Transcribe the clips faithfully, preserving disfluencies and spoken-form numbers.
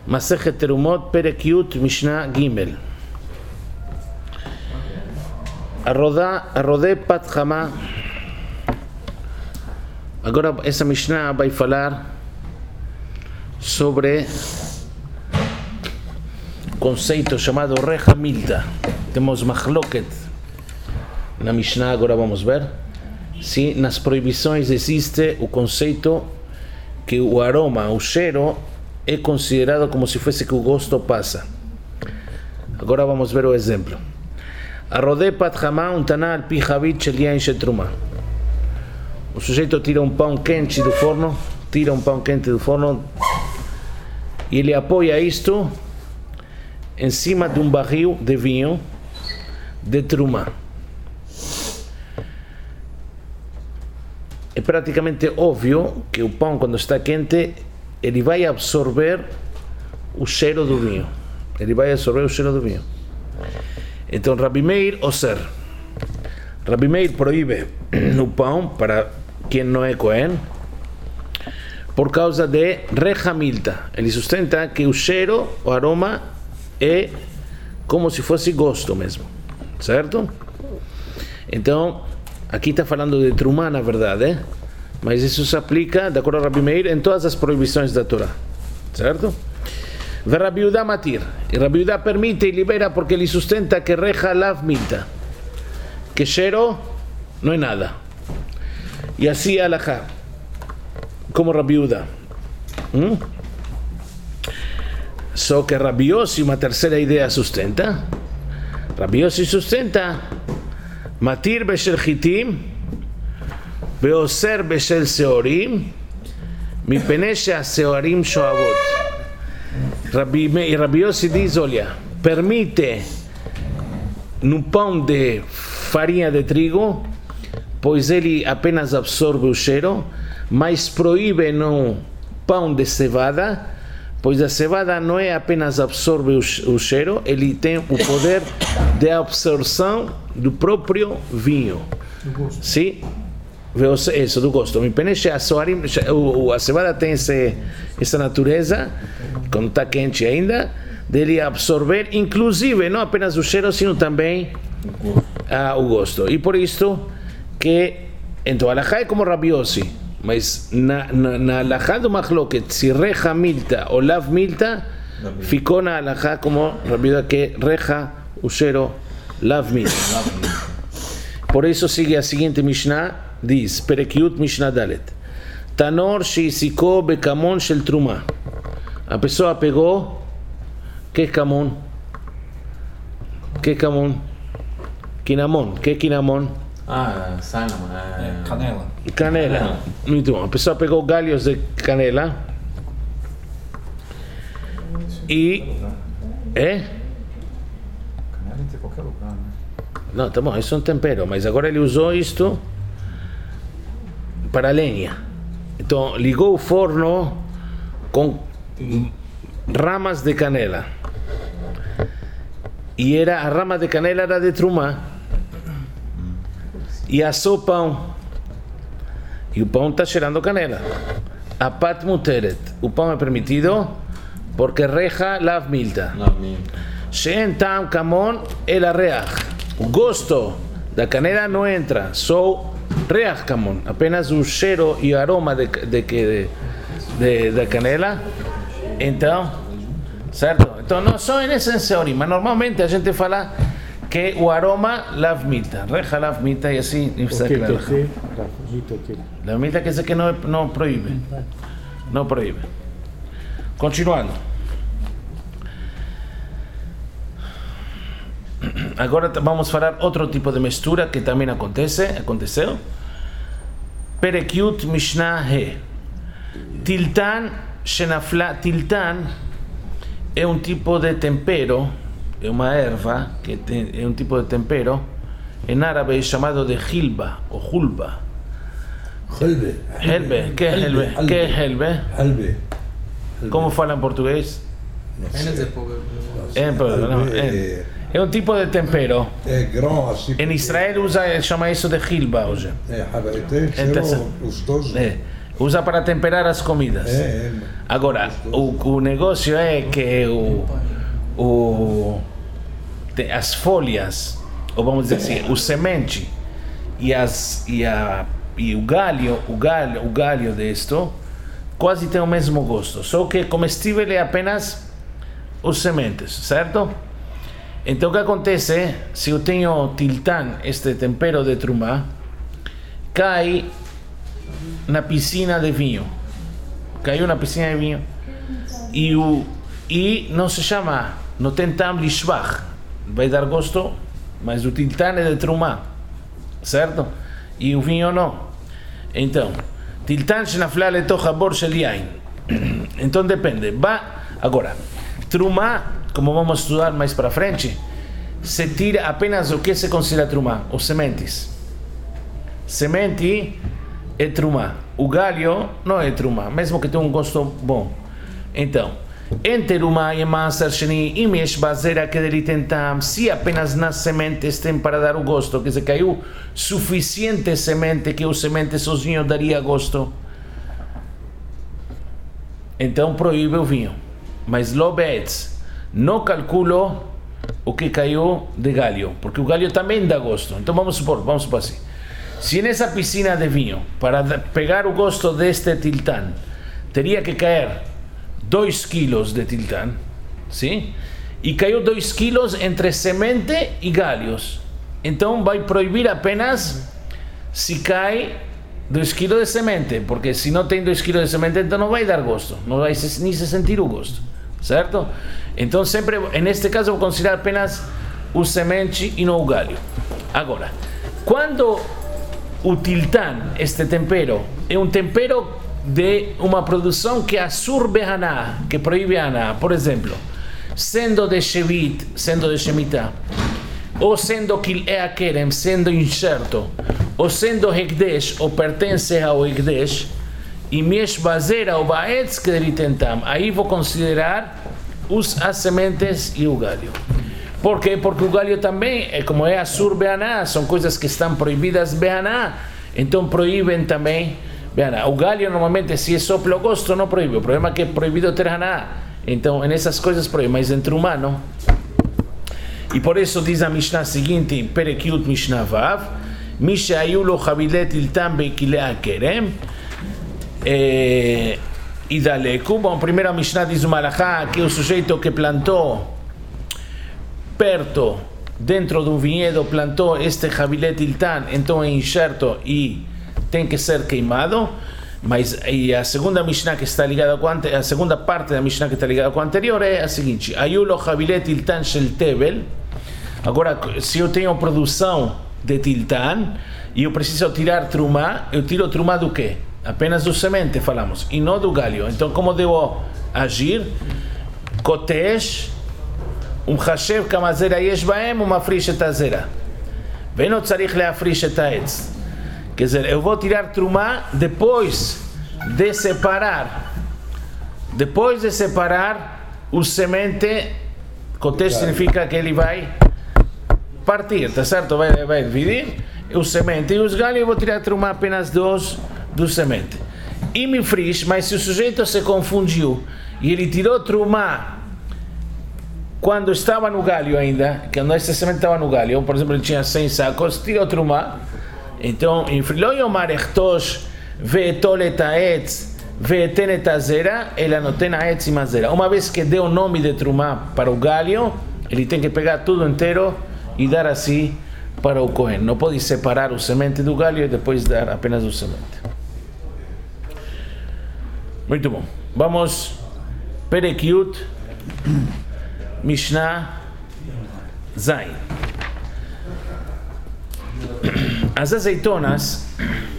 Masechet Terumot, Perek Yut, Mishnah Gimel. Arrodé Pat Hamá. Agora essa Mishnah vai falar sobre conceito chamado Reja Milta. Temos Machloket na Mishnah, agora vamos ver se nas proibições existe o conceito que o aroma, o cheiro é considerado como se fosse que o gosto passa. Agora vamos ver o exemplo. Arrodé Pat Hamá um taná al pi havit shel yain shel truma. O sujeito tira um pão quente do forno, tira um pão quente do forno e ele apoia isto em cima de um barril de vinho de truma. É praticamente óbvio que o pão, quando está quente, ele vai absorver o cheiro do vinho. Ele vai absorver o cheiro do vinho. Então, Rabbi Meir Oser. Rabbi Meir proíbe o pão para quem não é Cohen por causa de Reja Milta. Ele sustenta que o cheiro, o aroma, é como se fosse gosto mesmo. Certo? Então, aqui está falando de trumá, na verdade, eh? Mas isso se aplica, de acordo a Rabbi Meir, em todas as proibições da Torá. Certo? Ve Rabbi Yehuda matir. E Rabbi Yehuda permite e libera porque ele sustenta que Reja lav milta. Que cheiro não é nada. E assim alajá. Como Rabbi Yehuda. Hum? Só que Rabbi Yossi, uma terceira ideia, sustenta. Rabbi Yossi sustenta matir beshel chitim veoser beshel seorim mipnei sheaseorim shoavot. Rabbi Rabbi Yossi diz, olha, permite no pão de farinha de trigo, pois ele apenas absorve o cheiro, mas proíbe no pão de cevada, pois a cevada não é apenas absorve o, o cheiro, ele tem o poder de absorção do próprio vinho. Sim? Isso, do gosto. A cevada tem esse, essa natureza, quando está quente ainda, dele absorver, inclusive, não apenas o cheiro, sino também ah, o gosto. E por isso que, então, a alajá é como Rabbi Yossi, mas na, na, na alajá do Machloket, se Reja Milta ou Lav Milta, ficou na alajá como Rabbi Yehuda, que Reja, o cheiro, Lav Milta. Por isso sigue a seguinte Mishnah, diz, Perek Yut Mishnah Dalet. Tanor sheisiko bekamon shel truma. A pessoa pegou, que é kamon? Que é kamon? Kinamon. Que é kinamon? Ah, cinnamon. É... Canela. Canela. Muito bom. A pessoa pegou galhos de canela e... É? Canela tem em qualquer lugar, né? Não, tá bom, isso é um tempero, mas agora ele usou isto para lenha. Então, ligou o forno com ramas de canela. E era, a rama de canela era de trumá. E assou pão. E o pão está cheirando canela. A pat muteret. O pão é permitido porque reja lav milta. She'en tam kamon el arreach. O gosto da canela não entra, só reach kamon, apenas o cheiro e o aroma de, de, de, de, da canela. Então, certo? Então não só em essência, mas normalmente a gente fala que o aroma lav milta, reja lav milta e assim. Lav milta quer dizer que não, não proíbe. Não proíbe. Continuando. Agora vamos falar outro tipo de mistura que também acontece, aconteceu. Perek Yut Mishnah He. Tiltan Shenafla. Tiltan é um tipo de tempero, é uma erva, que tem, é um tipo de tempero, em árabe chamado de Hilba ou Hulba. Helbe. Helbe. Que é Helbe? Que é Helbe? Helbe. Como fala em português? É, não, é. É um tipo de tempero. É grão assim. Em Israel usa, chama isso de Hilba hoje. É, haverete, cheiro gostoso. É. Usa para temperar as comidas. É, é. Agora, o, o negócio é que o, o, te- as folhas, ou vamos dizer assim, o semente e, as, e, a, e o galho, o galho, o galho disto, quase tem o mesmo gosto. Só que comestível é apenas os sementes, certo? Então o que acontece, se eu tenho tiltan, este tempero de trumá, cai na piscina de vinho. Caiu na piscina de vinho. E, o, e não se chama, não tem tam lishvach. Vai dar gosto, mas o tiltan é de trumá, certo? E o vinho não. Então, tiltan shenafla letoch habor shel yain. Então depende. Va, agora, trumá, como vamos estudar mais para frente, se tira apenas o que se considera trumá, os sementes. Semente é trumá. O galho não é trumá, mesmo que tenha um gosto bom. Então, em terumá e maser sheni, im yesh bazera kederitem tam, se apenas nas sementes tem para dar o gosto, que se caiu suficiente semente, que o semente sozinho daria gosto, então proíbe o vinho. Mas lo beetz, não calculo o que caiu de galho, porque o galho também dá gosto. Então vamos supor, vamos supor assim. Se nessa piscina de vinho, para pegar o gosto deste tiltan, teria que cair dois quilos de tiltan, sim? E caiu dois quilos entre semente e galhos. Então vai proibir apenas se cai dois quilos de semente, porque se não tem dois quilos de semente, então não vai dar gosto, não vai se, nem se sentir o gosto, certo? Então sempre, neste caso, vou considerar apenas o semente e não o galho. Agora, quando o tiltan, este tempero, é um tempero de uma produção que absorve haná, que proíbe haná, por exemplo, sendo de shevit, sendo de shemitah, ou sendo kil'e akerem, sendo incerto, ou sendo hekdesh, ou pertence ao hekdesh, e mesh bazera ou baetz que deritentam, aí vou considerar os, as sementes e o galho. Por quê? Porque o galho também, é como é assur beaná, são coisas que estão proibidas beaná, então proíbem também beaná. O galho normalmente, se é só pelo gosto, não proíbe. O problema é que é proibido ter haná, então nessas coisas proíbe, mas entre humano. E por isso diz a Mishnah seguinte, Perekiut Mishnah Vav, Misha ayulo chavilet iltam beikilea kerem, e daleku. Bom, primeiro a Mishnah diz o Malachá, que o sujeito que plantou perto, dentro de um vinhedo, plantou este Javilet Iltan, então é enxerto e tem que ser queimado. Mas e a segunda Mishnah que está ligada com a segunda parte da Mishnah que está ligada com a anterior é a seguinte: Ayulo Javilet Iltan Shel Tevel. Agora, se eu tenho produção de Tiltan e eu preciso tirar trumá, eu tiro trumá do quê? Apenas do semente, falamos, e não do galho. Então, como devo agir? Kotesh um chashev kama zera yesh baem umafrish et hazera ve'no tzarich leafrish et haetz. Quer dizer, eu vou tirar trumá depois de separar depois de separar o semente. Kotesh significa que ele vai partir, tá certo? Vai, vai dividir o semente e os galhos. Eu vou tirar trumá apenas dos do semente e me frish. Mas se o sujeito se confundiu e ele tirou trumá quando estava no galho ainda, quando esse semente estava no galho, por exemplo, ele tinha cem sacos, tirou trumá, então, em Lo yomar echtosh ve'etol et ha'etz ve'eten et hazera, ela não tem ha'etz e mazera. Uma vez que deu o nome de trumá para o galho, ele tem que pegar tudo inteiro e dar assim para o Cohen. Não pode separar o semente do galho e depois dar apenas o semente. Muito bom. Vamos, Perekiut Mishnah Zain. As azeitonas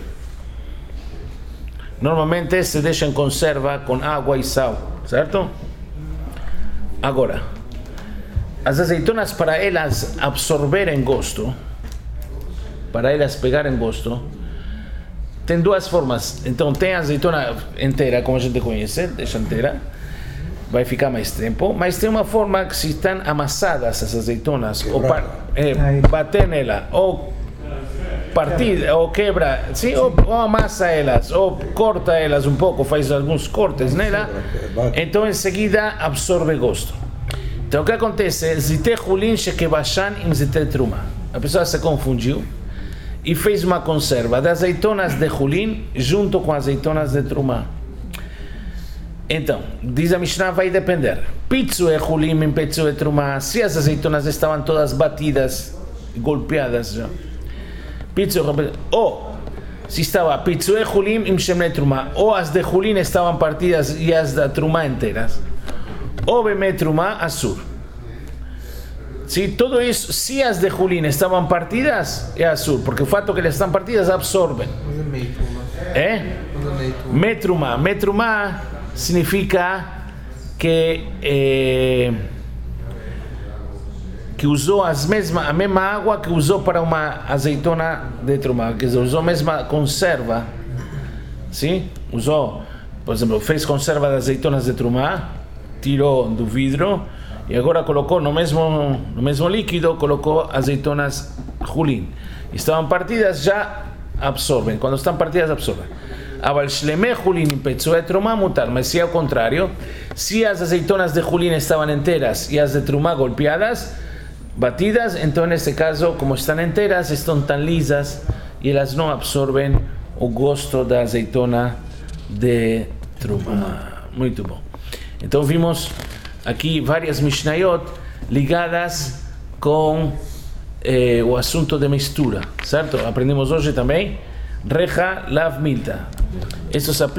normalmente se deixam em conserva com água e sal, certo? Agora, as azeitonas, para elas absorverem gosto, para elas pegarem gosto, tem duas formas. Então tem a azeitona inteira, como a gente conhece, deixa inteira, vai ficar mais tempo, mas tem uma forma que, se estão amassadas as azeitonas, ou para, é, bater nela, ou partida, ou quebra, sim, ou, ou amassa elas, ou corta elas um pouco, faz alguns cortes nela, então em seguida absorve gosto. Então o que acontece? Zite chulin shekebashan im zite truma. A pessoa se confundiu e fez uma conserva de azeitonas de chulin junto com azeitonas de truma. Então, diz a Mishnah, vai depender. Pitzu e chulin im pitzu e truma. Se as azeitonas estavam todas batidas, golpeadas já. Pitzu, ou se estava pitzu e chulin im shemle truma, ou as de chulin estavam partidas e as da truma inteiras. O beme truma azul. Si todo isso, se as de chulin estavam partidas, é azul, porque o fato que elas estão partidas absorvem. É? Metruma. Metruma significa que eh, que usou as mesma, a mesma água que usou para uma azeitona de truma, que usou a mesma conserva, sim? Usou, por exemplo, fez conserva de azeitonas de truma, tirou do vidro e agora colocou no mesmo, no mesmo líquido, colocou azeitonas chulin. Estavam partidas, já absorvem. Quando estão partidas, absorvem. Aval shleme chulin im petzue truma mutar. Mas se é o contrário, se as azeitonas de chulin estavam inteiras e as de truma golpeadas, batidas, então nesse caso, como estão inteiras, estão tão lisas e elas não absorvem o gosto da azeitona de truma. Muito bom. Então vimos aqui várias Mishnayot ligadas com eh, o assunto de mistura, certo? Aprendemos hoje também Reja Lav Milta. Isso se